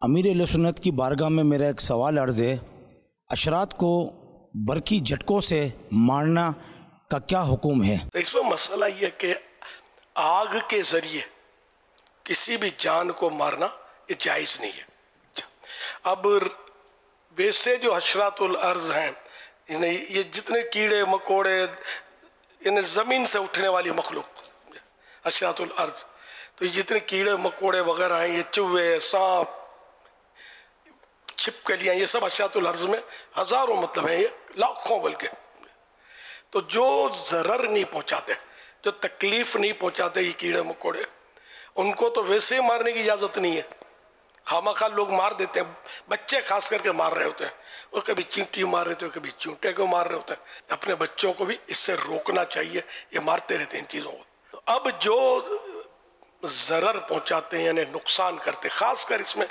امیر اہل سنت کی بارگاہ میں میرا ایک سوال عرض ہے، حشرات کو برقی جھٹکوں سے مارنا کا کیا حکم ہے؟ اس میں مسئلہ یہ کہ آگ کے ذریعے کسی بھی جان کو مارنا یہ جائز نہیں ہے۔ اب ویسے جو حشرات الارض ہیں، یہ جتنے کیڑے مکوڑے، زمین سے اٹھنے والی مخلوق حشرات الارض، تو یہ جتنے کیڑے مکوڑے وغیرہ ہیں، یہ چوہے، سانپ، چھپکلیاں، یہ سب حشرات الارض میں ہزاروں مطلب ہیں، یہ لاکھوں بلکہ، تو جو ضرر نہیں پہنچاتے، جو تکلیف نہیں پہنچاتے یہ کیڑے مکوڑے، ان کو تو ویسے ہی مارنے کی اجازت نہیں ہے۔ خواہ لوگ مار دیتے ہیں، بچے خاص کر کے مار رہے ہوتے ہیں، وہ کبھی چینٹی مار رہے ہوتے ہیں، کبھی چونٹے کو مار رہے ہوتے ہیں۔ اپنے بچوں کو بھی اس سے روکنا چاہیے، یہ مارتے رہتے ہیں ان چیزوں کو۔ تو اب جو ضرر پہنچاتے ہیں یعنی نقصان کرتے، خاص کر اس میں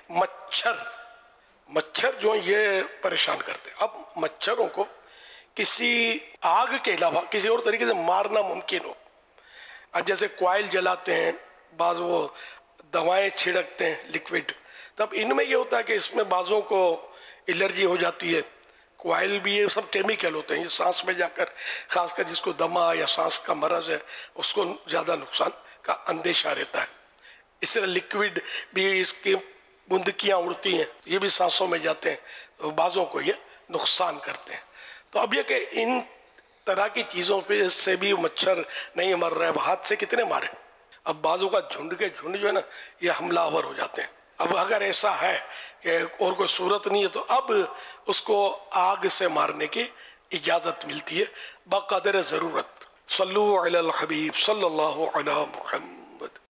مچھر جو یہ پریشان کرتے ہیں۔ اب مچھروں کو کسی آگ کے علاوہ کسی اور طریقے سے مارنا ممکن ہو، اب جیسے کوائل جلاتے ہیں، بعض وہ دوائیں چھڑکتے ہیں لیکوڈ، تب ان میں یہ ہوتا ہے کہ اس میں بعضوں کو الرجی ہو جاتی ہے۔ کوائل بھی یہ سب کیمیکل ہوتے ہیں، یہ سانس میں جا کر، خاص کر جس کو دمہ یا سانس کا مرض ہے اس کو زیادہ نقصان کا اندیشہ رہتا ہے۔ اس طرح لیکوڈ بھی، اس کی بندکیاں اڑتی ہیں، یہ بھی سانسوں میں جاتے ہیں، بعضوں کو یہ نقصان کرتے ہیں۔ تو اب یہ کہ ان طرح کی چیزوں پہ سے بھی مچھر نہیں مر رہا ہے، ہاتھ سے کتنے مارے۔ اب بعضوں کا جھنڈ کے جھنڈ جو ہے نا یہ حملہ آور ہو جاتے ہیں۔ اب اگر ایسا ہے کہ اور کوئی صورت نہیں ہے تو اب اس کو آگ سے مارنے کی اجازت ملتی ہے بقدر ضرورت۔ صلو علی الحبیب صلی اللہ علی محمد۔